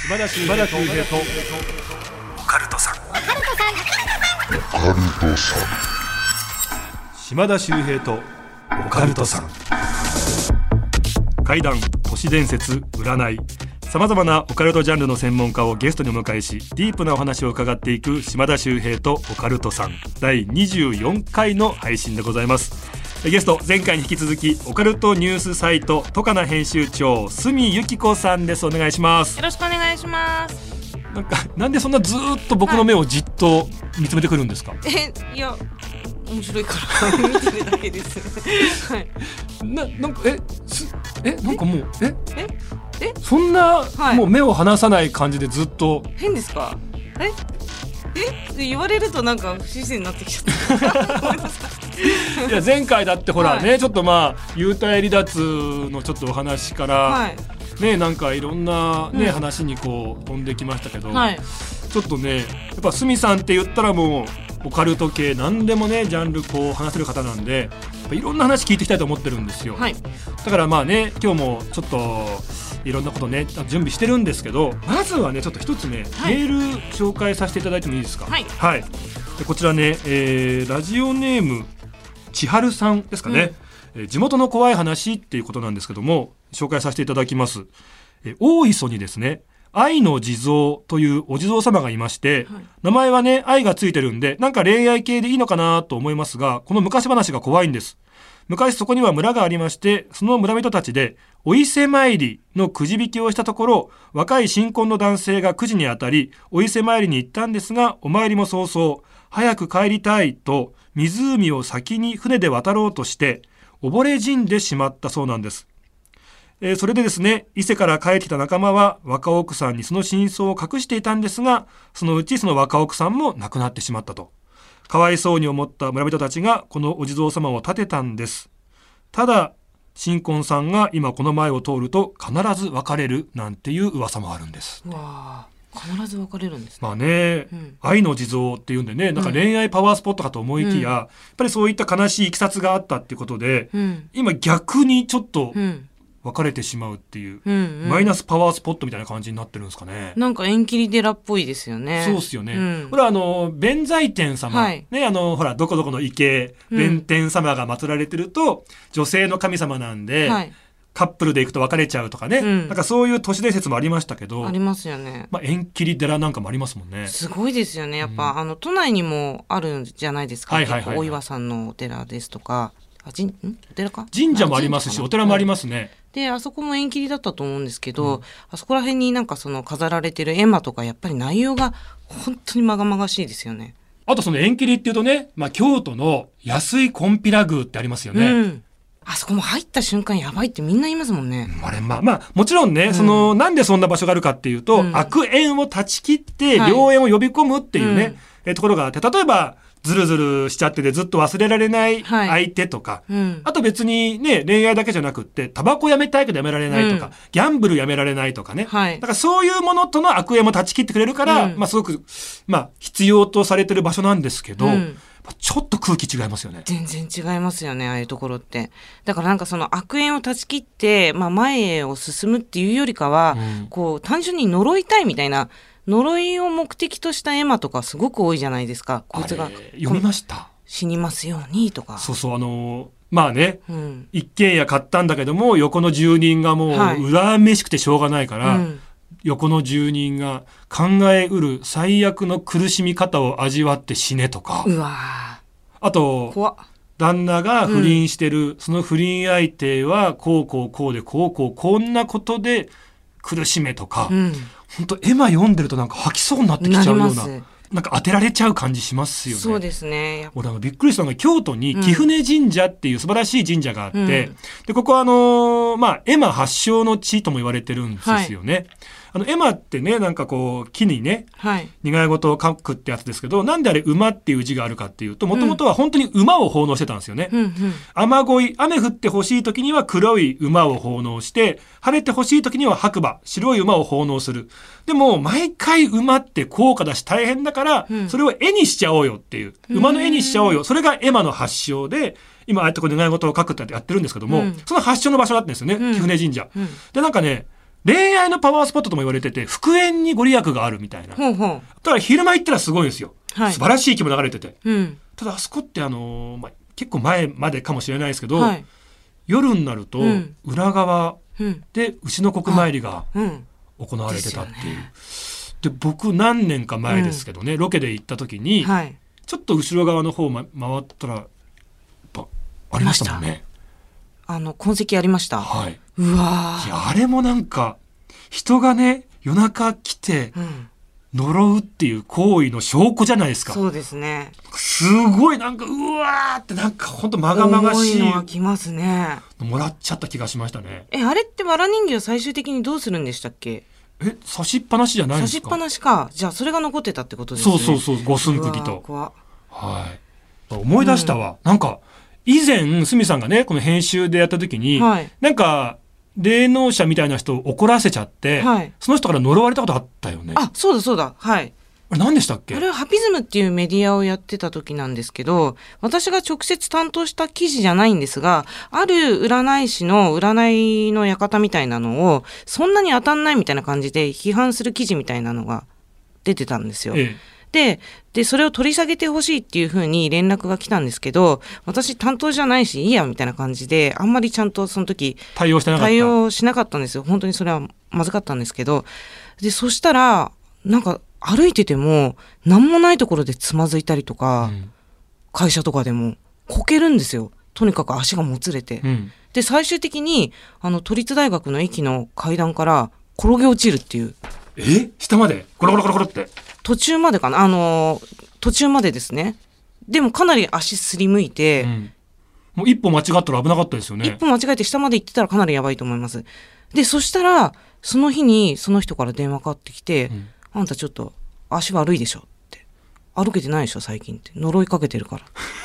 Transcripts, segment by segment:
島田秀平とオカルトさん。島田秀平とオカルトさん。怪談、都市伝説、占い、さまざまなオカルトジャンルの専門家をゲストにお迎えし、ディープなお話を伺っていく島田秀平とオカルトさん第24回の配信でございます。ゲスト、前回に引き続きオカルトニュースサイトトカナ編集長住由紀子さんです。お願いします。 よろしくお願いします。 なんでそんなずっと僕の目をじっと見つめてくるんですか？ いや面白いから見てるだけです、はい、 なんかもうそんな、はい、もう目を離さない感じでずっと。変ですか？ って言われるとなんか不自然になってきちゃったいや前回だってほらね、ちょっと幽体離脱のちょっとお話から、ね、なんかいろんなね、話にこう飛んできましたけど、ちょっとねやっぱ住さんって言ったらもうオカルト系何でもねジャンルこう話せる方なんで、いろんな話聞いていきたいと思ってるんですよ、だから今日もちょっといろんなことね準備してるんですけど、まずはねちょっと一つね、メール紹介させていただいてもいいですか？でこちらね、ラジオネーム千春さんですかね、地元の怖い話っていうことなんですけども紹介させていただきます。大磯にですね愛の地蔵というお地蔵様がいまして、名前はね愛がついてるんでなんか恋愛系でいいのかなと思いますが、この昔話が怖いんです。昔そこには村がありまして、その村人たちでお伊勢参りのくじ引きをしたところ、若い新婚の男性がくじに当たりお伊勢参りに行ったんですが、お参りも早々早く帰りたいと湖を先に船で渡ろうとして溺れ死んでしまったそうなんです。それでですね、伊勢から帰ってきた仲間は若奥さんにその真相を隠していたんですが、そのうちその若奥さんも亡くなってしまったと。かわいそうに思った村人たちがこのお地蔵様を建てたんです。ただ新婚さんが今この前を通ると必ず別れるなんていう噂もあるんです。 わー、必ず別れるんですね。愛の地蔵っていうんでね、なんか恋愛パワースポットかと思いきや、やっぱりそういった悲しいいきさつがあったっていうことで、今逆にちょっと別れてしまうっていう、マイナスパワースポットみたいな感じになってるんですかね。 なんか縁切り寺っぽいですよね。 そうですよね、これは弁財天様、ほらどこどこの池弁天様が祀られてると、女性の神様なんで、カップルで行くと別れちゃうとかね、なんかそういう都市伝説もありましたけど、 ありますよね。 縁切り寺なんかもありますもんね。 すごいですよね。やっぱ、都内にもあるんじゃないですか。大岩さんのお寺ですとか、お寺か、 神社もありますしお寺もありますね。 であそこも縁切りだったと思うんですけど、あそこら辺になんかその飾られてる絵馬とかやっぱり内容が本当にまがまがしいですよね。 あとその縁切りっていうとね、京都の安井金毘羅宮ってありますよね、あそこも入った瞬間やばいってみんな言いますもんね。 あれもちろんね、なんでそんな場所があるかっていうと、悪縁を断ち切って良縁を呼び込むっていうね、ところがあって、例えばずるずるしちゃっててずっと忘れられない相手とか、あと別にね恋愛だけじゃなくってタバコやめたいけどやめられないとか、ギャンブルやめられないとかね、だからそういうものとの悪縁も断ち切ってくれるから、すごく必要とされてる場所なんですけど、ちょっと空気違いますよね。 全然違いますよね、ああいうところって。だからなんかその悪縁を断ち切って、前へを進むっていうよりかは、こう単純に呪いたいみたいな、呪いを目的とした絵馬とかすごく多いじゃないですか。こいつが読みました。 死にますようにとか。 一軒家買ったんだけども横の住人がもう恨めしくてしょうがないから、横の住人が考えうる最悪の苦しみ方を味わって死ねとか、あと旦那が不倫してる、その不倫相手はこうでこんなことで苦しめとか、本当絵馬読んでるとなんか吐きそうになってきちゃうような、なんか当てられちゃう感じしますよね。 そうですね。 俺びっくりしたのが京都に貴船神社っていう素晴らしい神社があって、でここは絵馬発祥の地とも言われてるんですよね。絵馬ってねなんかこう木にね、願い事を書くってやつですけど、なんであれ馬っていう字があるかっていうと、もともとは本当に馬を奉納してたんですよね。雨乞い、雨降ってほしい時には黒い馬を奉納して、晴れてほしい時には白馬、白い馬を奉納する。でも毎回馬って高価だし大変だから、それを絵にしちゃおうよっていう、馬の絵にしちゃおうよ、それが絵馬の発祥で、今ああやって願い事を書くってやってるんですけども、その発祥の場所だったんですよね、貴船神社。でなんかね恋愛のパワースポットとも言われてて、復縁にご利益があるみたいな。だから昼間行ったらすごいんですよ。素晴らしい気も流れてて。ただあそこって結構前までかもしれないですけど、夜になると裏側で牛の国参りが行われてたっていう。で僕何年か前ですけどね、ロケで行った時に、ちょっと後ろ側の方回ったらやっぱありましたもんね。 痕跡ありました。うわ、 いやあれもなんか人がね夜中来て呪うっていう行為の証拠じゃないですか。 そうですね。 すごいなんかうわーってなんか本当まがまがしい重いのがきますね。 もらっちゃった気がしましたね。 あれってわら人形は最終的にどうするんでしたっけ？ 差しっぱなしじゃないですか。 差しっぱなしか。じゃあそれが残ってたってことですね。 そう五寸釘と。思い出したわ。なんか以前鷲見さんがねこの編集でやった時に、なんか霊能者みたいな人を怒らせちゃって、その人から呪われたことあったよね。 そうだ。あれ何でしたっけ？あれはハピズムっていうメディアをやってた時なんですけど、私が直接担当した記事じゃないんですが、ある占い師の占いの館みたいなのをそんなに当たんないみたいな感じで批判する記事みたいなのが出てたんですよ。でそれを取り下げてほしいっていう風に連絡が来たんですけど、私担当じゃないしいいやみたいな感じであんまりちゃんとその時対応しなかったんですよ。本当にそれはまずかったんですけど、でそしたらなんか歩いてても何もないところでつまずいたりとか、会社とかでもこけるんですよ。とにかく足がもつれて、で最終的に都立大学の駅の階段から転げ落ちるっていう。 下までコロコロコロコロって。 途中までかな、途中までですね。でもかなり足すりむいて、 もう一歩間違ったら危なかったですよね。 一歩間違えて下まで行ってたらかなりやばいと思います。でそしたらその日にその人から電話かかってきて、あんたちょっと足悪いでしょって、歩けてないでしょ最近って、呪いかけてるから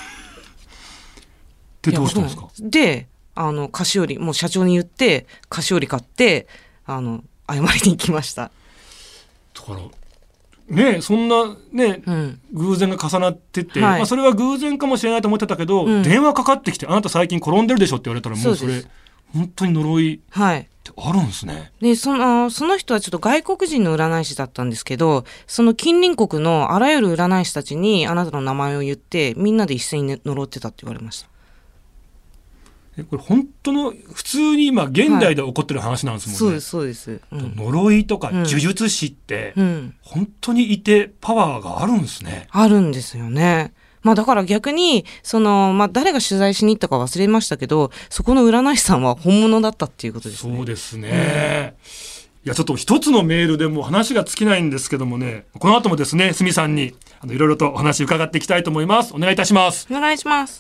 でどうしたんですか？ で菓子折りもう社長に言って菓子折り買って謝りに行きました。 だからね、そんなね、偶然が重なってて、それは偶然かもしれないと思ってたけど、電話かかってきてあなた最近転んでるでしょって言われたらもうそれ本当に呪いってあるんですね。 でその人はちょっと外国人の占い師だったんですけど、その近隣国のあらゆる占い師たちにあなたの名前を言ってみんなで一斉に呪ってたって言われました。 これ本当の普通に今現代で起こってる話なんですもんね。 そうです、 呪いとか呪術師って本当にいてパワーがあるんですね。 あるんですよね。だから逆に誰が取材しに行ったか忘れましたけど、そこの占い師さんは本物だったっていうことですね。 そうですね、いやちょっと一つのメールでもう話が尽きないんですけどもね、この後もですね鷲見さんにいろいろとお話伺っていきたいと思います。お願いいたします。 お願いします。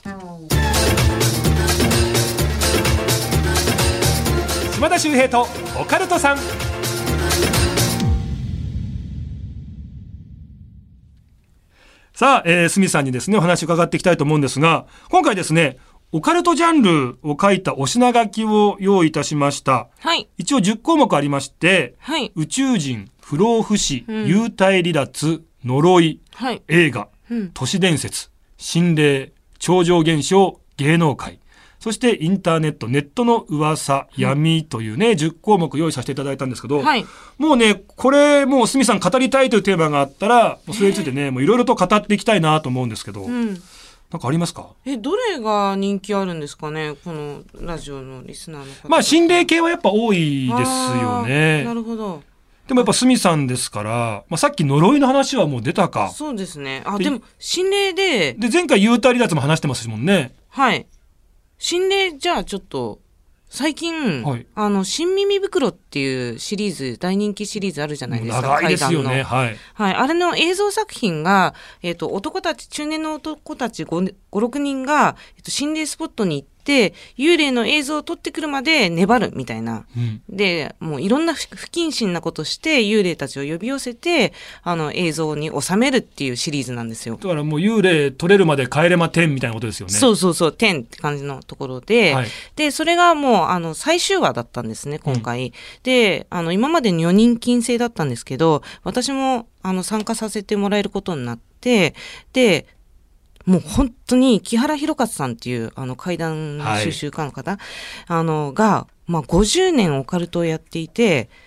島田秀平とオカルトさん。さあ、鷲見さんにですねお話を伺っていきたいと思うんですが、今回ですねオカルトジャンルを書いたお品書きを用意いたしました。一応10項目ありまして、宇宙人、不老不死、幽体離脱、呪い、映画、都市伝説、心霊、超常現象、芸能界、そしてインターネットの噂、闇というね10項目用意させていただいたんですけど、もうねこれもう鷲見さん語りたいというテーマがあったらそれについてねいろいろと語っていきたいなと思うんですけど、なんかありますか？ どれが人気あるんですかね、このラジオのリスナーの方。 心霊系はやっぱ多いですよね。 なるほど。 でもやっぱ鷲見さんですから、さっき呪いの話はもう出たか。 そうですね。でも心霊で前回幽体離脱も話してますもんね。 心霊じゃあちょっと最近、新耳袋っていうシリーズ、大人気シリーズあるじゃないですか。 長いですよね。 あれの映像作品が、中年の男たち5、6人が、心霊スポットに行って、幽霊の映像を撮ってくるまで粘るみたいな。で、もういろんな不謹慎なことして幽霊たちを呼び寄せて、映像に収めるっていうシリーズなんですよ。 だからもう幽霊撮れるまで帰れま10みたいなことですよね。 そう、10って感じのところで、で、それがもう、最終話だったんですね、今回。で、今まで女人禁制だったんですけど、私も、参加させてもらえることになって、で、もう本当に木原博勝さんっていう怪談収集家の方、が、50年オカルトをやっていて、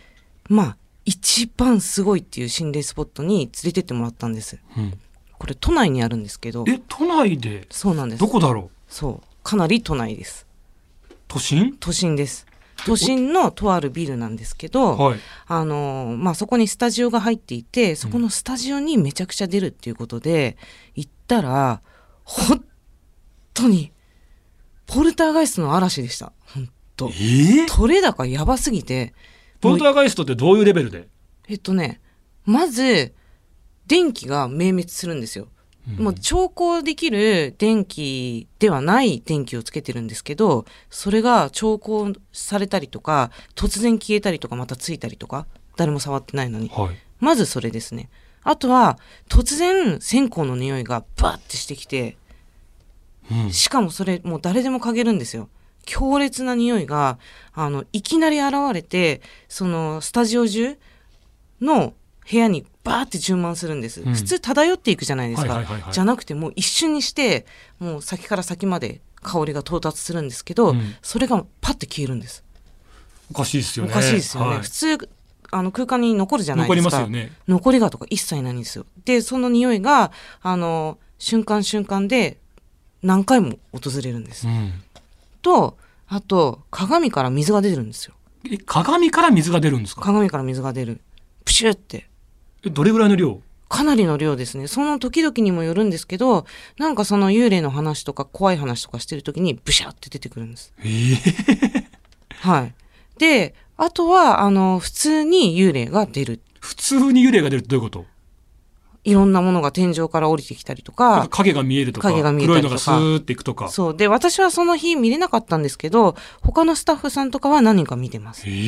まあ一番すごいっていう心霊スポットに連れてってもらったんです、これ都内にあるんですけど。 都内で？ そうなんです。 どこだろう？ そう、かなり都内です。 都心？ 都心です。都心のとあるビルなんですけど、はい、まあ、そこにスタジオが入っていて、そこのスタジオにめちゃくちゃ出るっていうことで、行ったら本当にポルターガイストの嵐でした。本当、取れ高やばすぎて。 ポルターガイストってどういうレベルで？ まず電気が明滅するんですよ。もう調光できる電気ではない電気をつけてるんですけど、それが調光されたりとか、突然消えたりとかまたついたりとか、誰も触ってないのに、はい、まずそれですね。あとは突然線香の匂いがバッてしてきて、しかもそれもう誰でも嗅げるんですよ。強烈な匂いがいきなり現れて、そのスタジオ中の部屋にバーって充満するんです、普通漂っていくじゃないですか、じゃなくてもう一瞬にしてもう先から先まで香りが到達するんですけど、それがパッて消えるんです。 おかしいですよね。 おかしいですよね、はい、普通空間に残るじゃないですか。 残りますよね。 残りがとか一切ないんですよ。でその匂いが瞬間瞬間で何回も訪れるんです、とあと鏡から水が出てるんですよ。 鏡から水が出るんですか？ 鏡から水が出る、プシュって。 どれぐらいの量？ かなりの量ですね。その時々にもよるんですけど、なんかその幽霊の話とか怖い話とかしてる時にブシャって出てくるんです。はい。で、あとは普通に幽霊が出る。 普通に幽霊が出るってどういうこと？ いろんなものが天井から降りてきたりとか、 影が見えるとか、黒いのがスーっていくとか。 そうで、私はその日見れなかったんですけど、他のスタッフさんとかは何人か見てます。はい。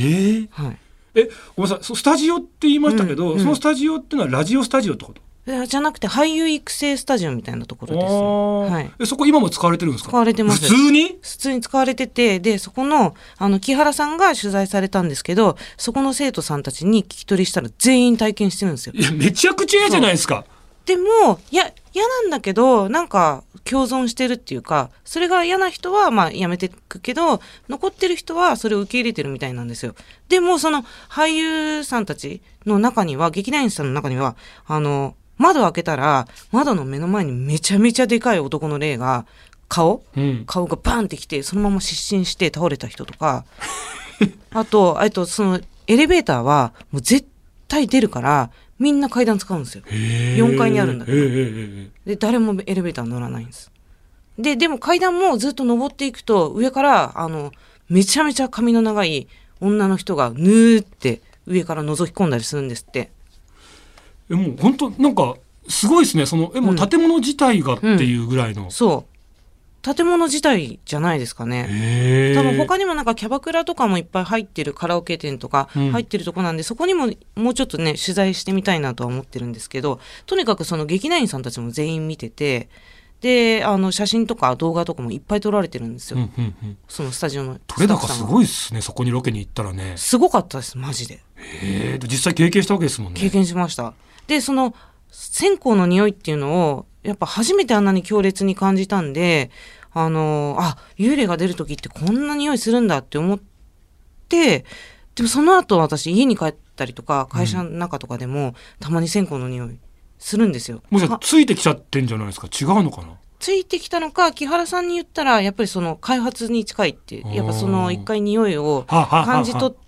ごめんなさい、スタジオって言いましたけど、そのスタジオってのはラジオスタジオってこと？ じゃなくて俳優育成スタジオみたいなところですね、はい、 そこ今も使われてるんですか？ 使われてます。 普通に使われてて、でそこの木原さんが取材されたんですけど、そこの生徒さんたちに聞き取りしたら全員体験してるんですよ。 いやめちゃくちゃ嫌じゃないですか。 でも嫌なんだけど、なんか共存してるっていうか、それが嫌な人はまあやめていくけど、残ってる人はそれを受け入れてるみたいなんですよ。でもその俳優さんたちの中には、劇団員さんの中には窓を開けたら窓の目の前にめちゃめちゃでかい男の霊が顔がバーンってきて、そのまま失神して倒れた人とかあとそのエレベーターはもう絶対出るからみんな階段使うんですよ。4階にあるんだけど、で誰もエレベーター乗らないんです。でも階段もずっと登っていくと、上からめちゃめちゃ髪の長い女の人がぬーって上から覗き込んだりするんですって。 もう本当なんかすごいですね。もう建物自体がっていうぐらいの、 そう建物自体じゃないですかね。多分他にもなんかキャバクラとかもいっぱい入ってる、カラオケ店とか入ってるとこなんで、そこにももうちょっとね取材してみたいなとは思ってるんですけど、とにかくその劇団員さんたちも全員見てて、で写真とか動画とかもいっぱい撮られてるんですよ、そのスタジオの撮れ高すごいですね。そこにロケに行ったらね、 すごかったですマジで。 実際経験したわけですもんね。 経験しました。でその線香の匂いっていうのをやっぱ初めてあんなに強烈に感じたんで、幽霊が出る時ってこんな匂いするんだって思って、でもその後私家に帰ったりとか会社の中とかでも、たまに線香の匂いするんですよ。 もしついてきちゃってんじゃないですか？違うのかな？ ついてきたのか、木原さんに言ったらやっぱりその開発に近いって、やっぱその一回匂いを感じ取って、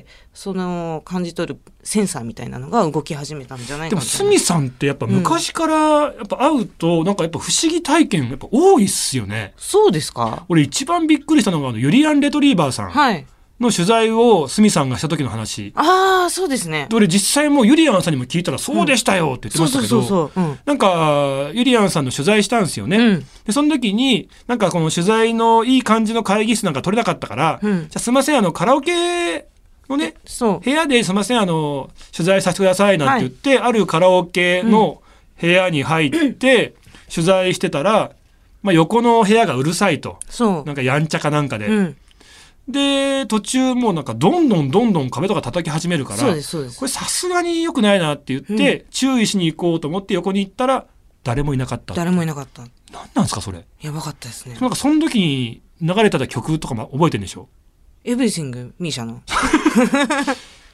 その感じ取るセンサーみたいなのが動き始めたんじゃないかな。 でも鷲見さんってやっぱ昔からやっぱ会うとなんかやっぱ不思議体験やっぱ多いっすよね。 そうですか？ 俺一番びっくりしたのがユリアン・レトリーバーさんの取材を鷲見さんがした時の話。 ああそうですね。 俺実際もうユリアンさんにも聞いたらそうでしたよって言ってましたけど、なんかユリアンさんの取材したんですよね、でその時になんかこの取材のいい感じの会議室なんか取れなかったから、じゃあすいませんカラオケのね、部屋ですいません取材させてくださいなんて言って、あるカラオケの部屋に入って取材してたら、横の部屋がうるさいと、なんかやんちゃかなんかで、で途中もうなんかどんどん壁とか叩き始めるから、これさすがに良くないなって言って、注意しに行こうと思って横に行ったら誰もいなかった。 誰もいなかった。 何なんですかそれ？ やばかったですね。 なんかその時に流れてた曲とかも覚えてるんでしょ？ エブリシングミーシャの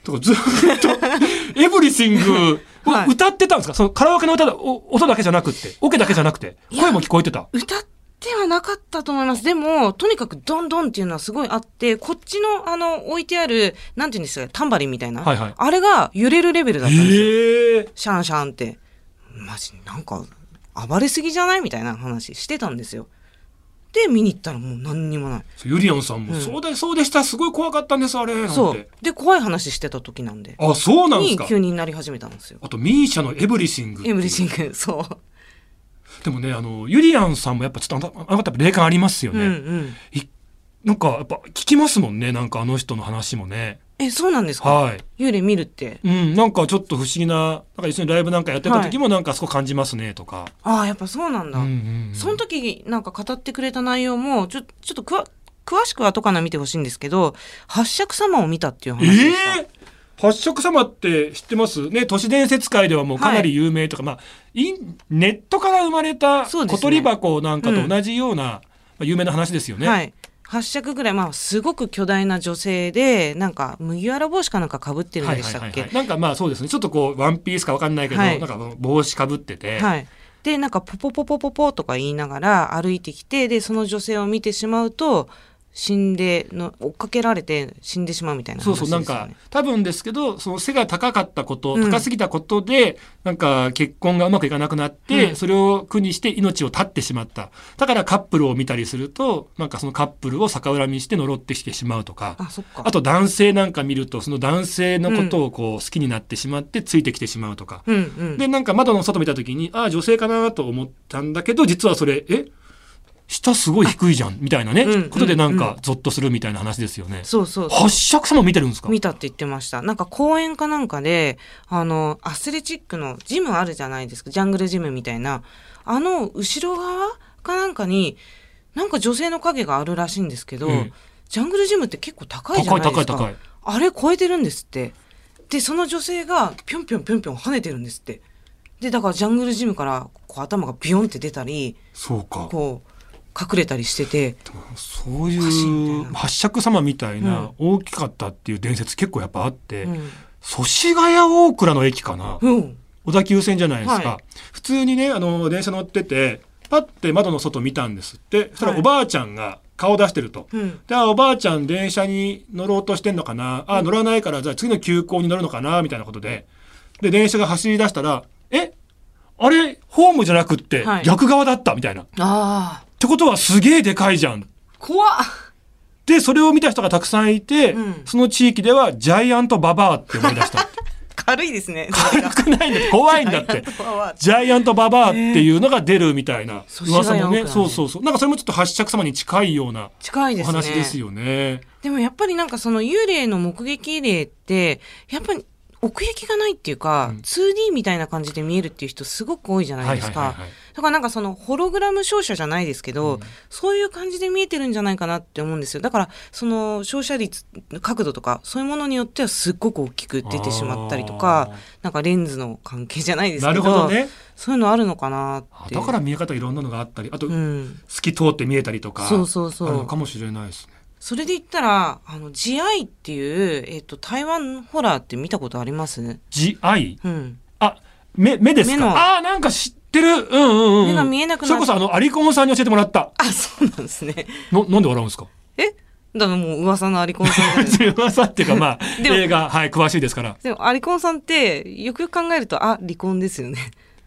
とかずっとエブリシングを歌ってたんですか、そのカラオケの音だけじゃなくて、オケだけじゃなくて声も聞こえてた？ 歌ってはなかったと思います。でもとにかくドンドンっていうのはすごいあって、こっちの置いてあるなんていうんですか、タンバリンみたいな、はいはい、あれが揺れるレベルだったんですよ。シャンシャンって、マジなんか暴れすぎじゃないみたいな話してたんですよ。で見に行ったらもう何にもない。 ゆりやんさんも、そうでした、すごい怖かったんですあれなんて。 そうで怖い話してた時なんで、 あ、そうなんですか。 に急になり始めたんですよ。 あとミーシャのエブリシング、 そうでもね、ゆりやんさんもやっぱちょっとあなた霊感ありますよね、うんうん、なんかやっぱ聞きますもんね、なんかあの人の話もね。 そうなんですか、はい、幽霊見るって、 なんかちょっと不思議な、なんか一緒にライブなんかやってた時もなんかそこ感じますねとか、 ああやっぱそうなんだ、その時なんか語ってくれた内容もちょっと詳しくは後から見てほしいんですけど、八尺様を見たっていう話でした。 八尺様って知ってますね。都市伝説界ではもうかなり有名とか、はい、ネットから生まれた小鳥箱なんかと同じような、有名な話ですよね。はい、 8尺ぐらい、すごく巨大な女性で、なんか麦わら帽子かなんか被ってるんでしたっけ。 なんかそうですね、ちょっとこうワンピースか分かんないけど、なんか帽子被ってて、 でなんかポポポポポポとか言いながら歩いてきて、でその女性を見てしまうと追っかけられて死んでしまうみたいな話ですよね。 そうなんか多分ですけど、その背が高かったこと、高すぎたことでなんか結婚がうまくいかなくなって、それを苦にして命を絶ってしまった。だからカップルを見たりすると、なんかそのカップルを逆恨みして呪ってきてしまうとか、あと男性なんか見るとその男性のことをこう好きになってしまってついてきてしまうとか、でなんか窓の外見た時に女性かなと思ったんだけど、実はそれ下すごい低いじゃんみたいなね、ことでなんかゾッとするみたいな話ですよね。八尺様見てるんですか？ 見たって言ってました。なんか公園かなんかでアスレチックのジムあるじゃないですか、ジャングルジムみたいな、後ろ側かなんかになんか女性の影があるらしいんですけど、ジャングルジムって結構高いじゃないですか。あれ超えてるんですって。でその女性がぴょんぴょんぴょんぴょん跳ねてるんですって。でだからジャングルジムからこう頭がビヨンって出たり、こう隠れたりしてて、 そういう八尺様みたいな大きかったっていう伝説結構やっぱあって、祖師ヶ谷大蔵の駅かな、小田急線じゃないですか、普通にね電車乗っててパッて窓の外見たんですって。そしたらおばあちゃんが顔出してると、でおばあちゃん電車に乗ろうとしてんのかな、乗らないからじゃあ次の急行に乗るのかなみたいなことで電車が走り出したらあれホームじゃなくって逆側だったみたいな、ってことはすげえでかいじゃん。 怖っ。 でそれを見た人がたくさんいて、その地域ではジャイアントババアって思い出したって軽いですね。 軽くないんだって、怖いんだってジャイアントババアっていうのが出るみたいな噂もね、そうなんかそれもちょっと八尺様に近いようなお話ですよね。 でもやっぱりなんかその幽霊の目撃例ってやっぱり奥行きがないっていうか、2D みたいな感じで見えるっていう人すごく多いじゃないですか。だからなんかそのホログラム照射じゃないですけど、そういう感じで見えてるんじゃないかなって思うんですよ。だからその照射率、角度とかそういうものによってはすっごく大きく出てしまったりとか、なんかレンズの関係じゃないですけど、そういうのあるのかなって。 だから見え方いろんなのがあったり、あと、透き通って見えたりとかあるのかもしれないですね。 それで言ったらジアイっていう、台湾ホラーって見たことあります？ ジアイ、目ですか？なんか知ってる。 目が見えなくなっそれこそアリコンさんに教えてもらった。 そうなんですね。 なんで笑うんですか？ だからもう噂のアリコンさんじゃないですか。 噂っていうか映画詳しいですから。 でもアリコンさんってよくよく考えると離婚ですよね。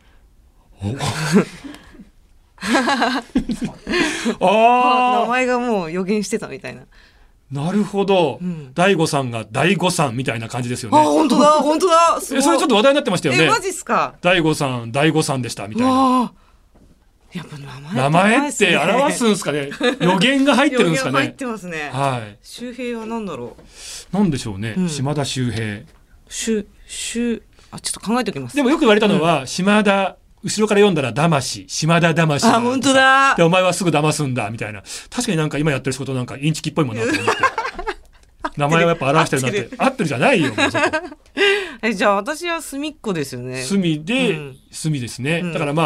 名前がもう予言してたみたいな。 なるほど、大悟さんが大悟さんみたいな感じですよね。 本当だそれちょっと話題になってましたよね。 マジっすか？ 大悟さんでしたみたいな。 やっぱ名前って表すんですかね。予言が入ってるんですかね。 入ってますね。周平は何だろう。なんでしょうね。島田周平。 ちょっと考えておきます。 でもよく言われたのは、島田後ろから読んだら騙島田騙し。 本当だ。 でお前はすぐ騙すんだみたいな。確かになんか今やってる仕事なんかインチキっぽいもんなと思って。名前をやっぱ表してるなって。合ってるじゃないよ。 じゃあ私は隅っこですよね。 隅ですね。だから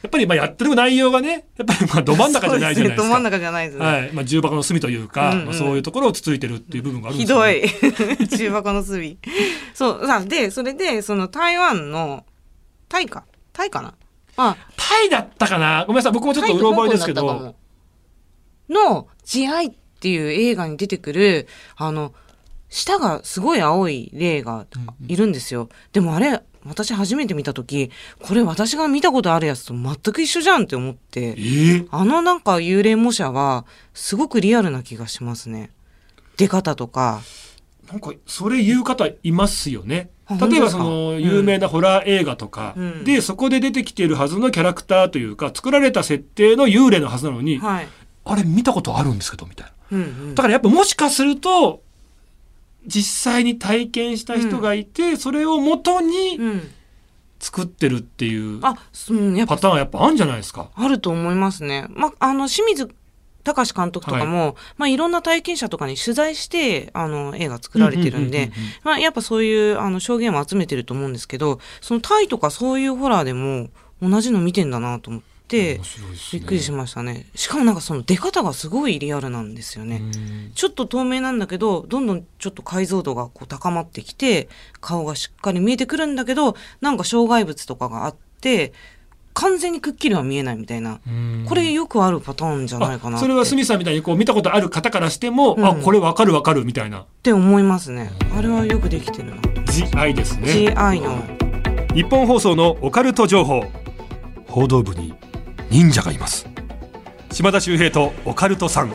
やっぱりやってる内容がね、やっぱりど真ん中じゃないじゃないですか。 そうですね、ど真ん中じゃないですね。 はい。重箱の隅というか、そういうところをつついてるっていう部分があるんですよね。ひどい。重箱の隅。そう。で、それで、台湾の、タイかな、タイだったかな、ごめんなさい。僕もちょっとうろ覚えですけど。 の、慈愛っていう映画に出てくる、舌がすごい青い霊がいるんですよ。でもあれ、私初めて見た時、これ私が見たことあるやつと全く一緒じゃんって思って、なんか幽霊模写はすごくリアルな気がしますね。出方とか。 なんかそれ言う方いますよね。例えば有名なホラー映画とかで、そこで出てきているはずのキャラクターというか、作られた設定の幽霊のはずなのに、あれ見たことあるんですけどみたいな。だからやっぱもしかすると実際に体験した人がいて、それを元に作ってるっていうパターンはやっぱあるんじゃないですか。 あると思いますね。清水隆監督とかも、いろんな体験者とかに取材して映画作られてるんで、やっぱそういう証言を集めてると思うんですけど、タイとかそういうホラーでも同じの見てんだなと思って。びっくりしましたね。しかもなんか出方がすごいリアルなんですよね。ちょっと透明なんだけど、どんどんちょっと解像度が高まってきて、顔がしっかり見えてくるんだけど、なんか障害物とかがあって完全にくっきりは見えないみたいな、これよくあるパターンじゃないかなって。 それはスミさんみたいに見たことある方からしても、これわかるみたいなって思いますね。あれはよくできてるな。 GI ですね。 GI の日本放送のオカルト情報。報道部に忍者がいます。島田秀平とオカルトさん。ちょ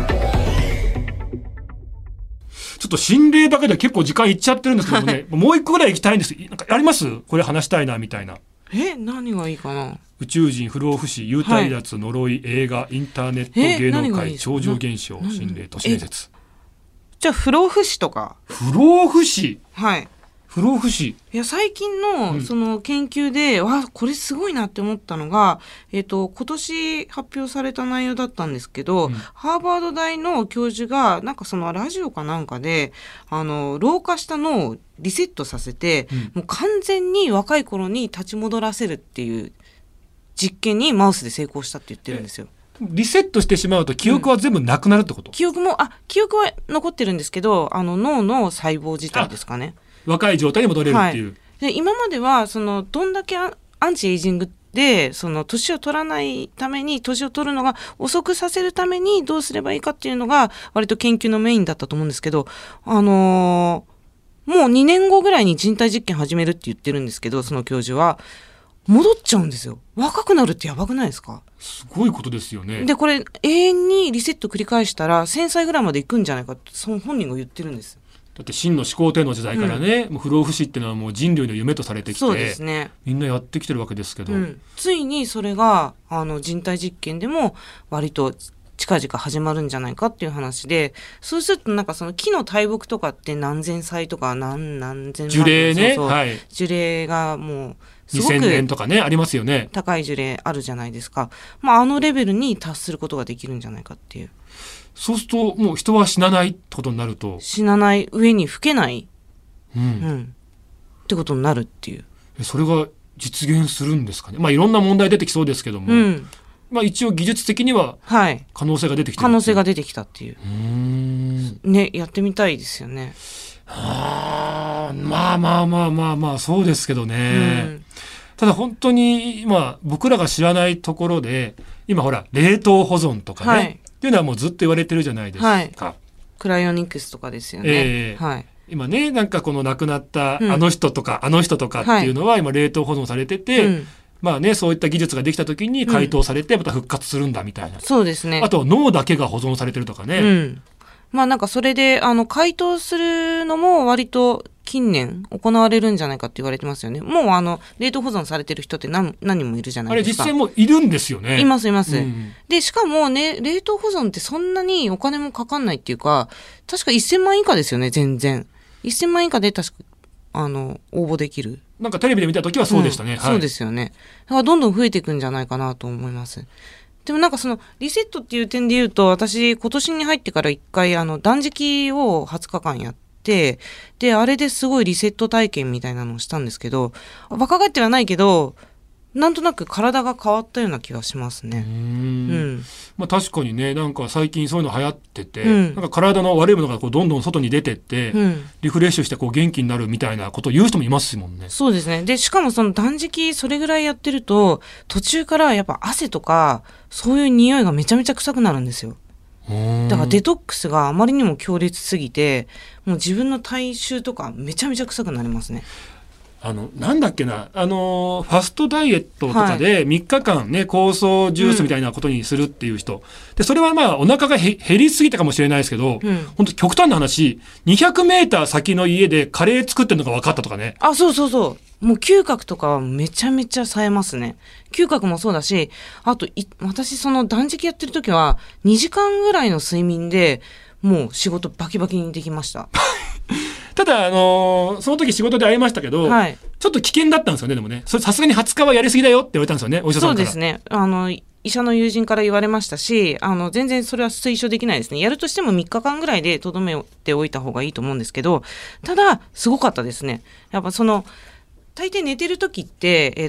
っと心霊だけで結構時間いっちゃってるんですけどもね、もう一個ぐらい行きたいんです。なんかあります？これ話したいなみたいな。 何がいいかな。 宇宙人、不老不死、幽体離脱、呪い、映画、インターネット、芸能界、超常現象、心霊、都市伝説。 じゃあ不老不死とか。 不老不死。 はい。 不老不死。 最近の研究で、これすごいなって思ったのが、今年発表された内容だったんですけど、ハーバード大の教授がなんかラジオかなんかで老化した脳をリセットさせて、もう完全に若い頃に立ち戻らせるっていう実験にマウスで成功したって言ってるんですよ。 リセットしてしまうと記憶は全部なくなるってこと？ 記憶は残ってるんですけど、脳の細胞自体ですかね。 若い状態に戻れるっていう。 で今まではどんだけアンチエイジングで年を取らないために、年を取るのが遅くさせるためにどうすればいいかっていうのが割と研究のメインだったと思うんですけど、もう2年後ぐらいに人体実験始めるって言ってるんですけど、その教授は戻っちゃうんですよ。若くなるってやばくないですか？ すごいことですよね。 でこれ永遠にリセット繰り返したら1000歳ぐらいまでいくんじゃないかってその本人が言ってるんです。 だって真の始皇帝の時代からね、もう不老不死っていうのはもう人類の夢とされてきて、 そうですね、 みんなやってきてるわけですけど、 ついにそれが人体実験でも割と近々始まるんじゃないかっていう話で、そうするとなんか木の大木とかって何千歳とか何千万樹齢ね、 樹齢がもうすごく 2000年とかねありますよね。 高い樹齢あるじゃないですか。レベルに達することができるんじゃないかっていう。 そうするともう人は死なないってことになると、 死なない上に老けない、ってことになるっていう。 それが実現するんですかね。いろんな問題出てきそうですけども、一応技術的には可能性が出てきてる、 可能性が出てきたっていうね、やってみたいですよね。 まあそうですけどね、ただ本当に今僕らが知らないところで今ほら冷凍保存とかね、っていうのはもうずっと言われてるじゃないですか、 クライオニクスとかですよね、 今ねなんかこの亡くなったあの人とか、あの人とかっていうのは今冷凍保存されてて、そういった技術ができた時に解凍されてまた復活するんだみたいな、 そうですね。 あと脳だけが保存されてるとかね、 なんかそれで解凍するのも割と近年行われるんじゃないかって言われてますよね。もう冷凍保存されてる人って何人もいるじゃないですか。 あれ実際もいるんですよね。 います、でしかもね、冷凍保存ってそんなにお金もかかんないっていうか、確か1000万以下ですよね。全然1000万以下で確か応募できる。 なんかテレビで見た時はそうでしたね、 そうですよね。だからどんどん増えていくんじゃないかなと思います。でもなんかリセットっていう点で言うと、私今年に入ってから1回断食を20日間やって、であれですごいリセット体験みたいなのをしたんですけど、若返ってはないけどなんとなく体が変わったような気がしますね。 まあ、確かにね、なんか最近そういうの流行ってて、なんか体の悪いものがこうどんどん外に出てって、リフレッシュしてこう元気になるみたいなことを言う人もいますもんね。 そうですね。でしかもその断食それぐらいやってると途中からやっぱ汗とかそういう匂いがめちゃめちゃ臭くなるんですよ。だからデトックスがあまりにも強烈すぎて、もう自分の体臭とかめちゃめちゃ臭くなりますね。 なんだっけな、ファストダイエットとかで3日間ね、酵素ジュースみたいなことにするっていう人。で、それはまあ、お腹が減りすぎたかもしれないですけど、本当極端な話、200メーター先の家でカレー作ってるのが分かったとかね。 あ、そうそうそう。もう嗅覚とかはめちゃめちゃ冴えますね。嗅覚もそうだし、あと、私その断食やってる時は、2時間ぐらいの睡眠で、もう仕事バキバキにできました。 ただ、その時仕事で会いましたけど、ちょっと危険だったんですよね、でもね。それさすがに20日はやりすぎだよって言われたんですよね、お医者さんから。 そうですね。医者の友人から言われましたし、全然それは推奨できないですね。やるとしても3日間ぐらいで留めておいた方がいいと思うんですけど、ただ、すごかったですね。やっぱ大抵寝てる時って、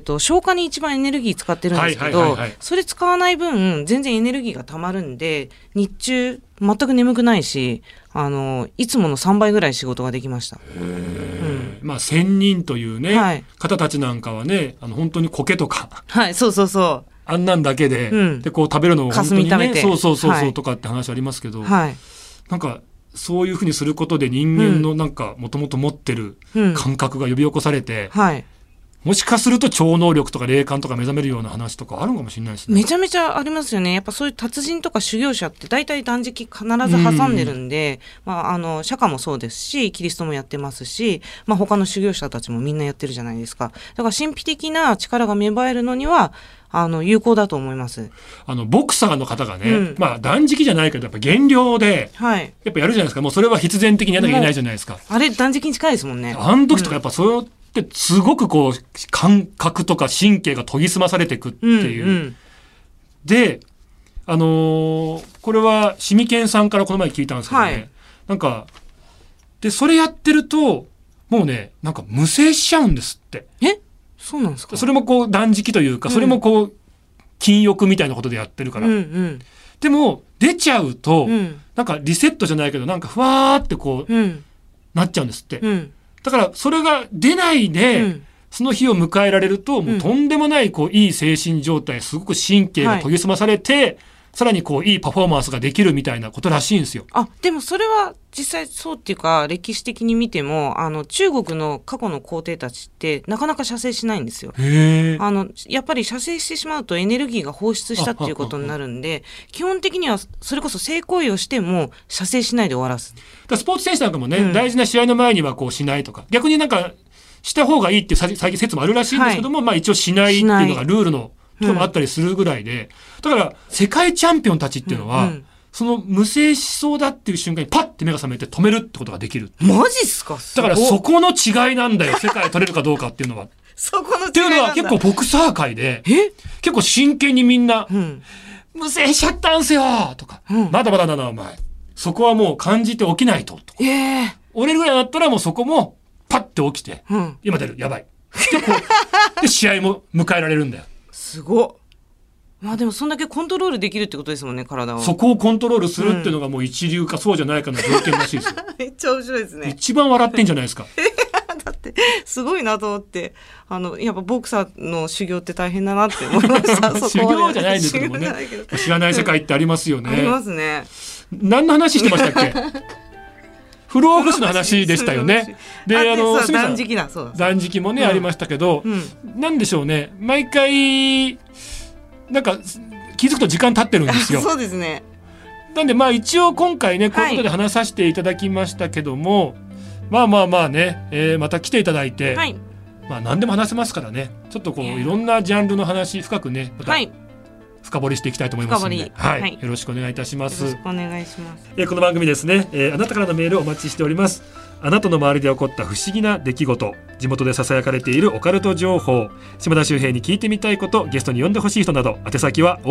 消化に一番エネルギー使ってるんですけど、それ使わない分、全然エネルギーが溜まるんで、日中、全く眠くないし、いつもの3倍ぐらい仕事ができました。 まあ、仙人というね、方たちなんかはね、本当に苔とか。 はい、そうそうそう。 あんなんだけで、で、こう食べるのを本当にね、そうとかって話ありますけど、なんか、そういうふうにすることで人間のなんかもともと持ってる感覚が呼び起こされて、もしかすると超能力とか霊感とか目覚めるような話とかあるかもしれないですね。 めちゃめちゃありますよね。やっぱそういう達人とか修行者って大体断食必ず挟んでるんで、釈迦もそうですし、キリストもやってますし、他の修行者たちもみんなやってるじゃないですか。だから神秘的な力が芽生えるのには有効だと思います。 ボクサーの方がね、断食じゃないけど、やっぱ減量で、やっぱやるじゃないですか。もうそれは必然的にやらなきゃいけないじゃないですか。 あれ、断食に近いですもんね。 あの時とかやっぱそれってすごくこう、感覚とか神経が研ぎ澄まされていくっていう。で、これは、シミケンさんからこの前聞いたんですけどね。なんか、で、それやってると、もうね、なんか無精しちゃうんですって。 そうなんですか。 それもこう断食というか、それもこう禁欲みたいなことでやってるから。でも出ちゃうと、なんかリセットじゃないけど、なんかふわーってこう、なっちゃうんですって。だからそれが出ないで、その日を迎えられると、もうとんでもないこういい精神状態、すごく神経が研ぎ澄まされて、さらにこういいパフォーマンスができるみたいなことらしいんですよ。 でもそれは実際そうっていうか、歴史的に見ても中国の過去の皇帝たちってなかなか射精しないんですよ。やっぱり射精してしまうとエネルギーが放出したっていうことになるんで、基本的にはそれこそ性行為をしても射精しないで終わらす。 スポーツ選手なんかもね、大事な試合の前にはこうしないとか、逆になんかした方がいいっていう最近説もあるらしいんですけども、一応しないっていうのがルールのとかもあったりするぐらいで、だから世界チャンピオンたちっていうのは、その無精しそうだっていう瞬間にパッて目が覚めて止めるってことができる。 マジっすか？ だからそこの違いなんだよ、世界取れるかどうかっていうのは。 そこの違いなんだ。 っていうのは結構ボクサー界で、結構真剣にみんな、無精しちゃったんすよとか、まだまだだなお前。そこはもう感じて起きないと。折れるぐらいだったらもうそこもパッて起きて、今出る、やばい。で試合も迎えられるんだよ。 すごっ。でもそんだけコントロールできるってことですもんね、体を。 そこをコントロールするっていうのがもう一流かそうじゃないかの条件らしいですよ。 めっちゃ面白いですね。 一番笑ってんじゃないですか。 だってすごいなと思って、やっぱボクサーの修行って大変だなって思いました。 修行じゃないんですけどもね。知らない世界ってありますよね。 ありますね。 何の話してましたっけ？不老不死の話でしたよね。で、 断食だ、そうだ。 断食もね、ありましたけど、なんでしょうね。毎回、なんか、気づくと時間経ってるんですよ。 そうですね。 なんで、一応今回ね、こういうことで話させていただきましたけども、ね、また来ていただいて、何でも話せますからね。ちょっとこう、いろんなジャンルの話、深くね、また、深掘りしていきたいと思いますので、よろしくお願いいたします。 よろしくお願いします。 この番組ですね、あなたからのメールをお待ちしております。あなたの周りで起こった不思議な出来事、地元で囁かれているオカルト情報、島田秀平に聞いてみたいこと、ゲストに呼んでほしい人など、宛先は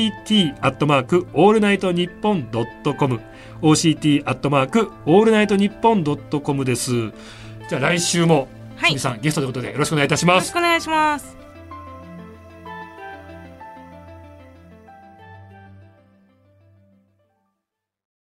OCT@allnightnippon.com OCT@allnightnippon.com です。じゃあ来週も清水さんゲストということでよろしくお願いいたします。 よろしくお願いします。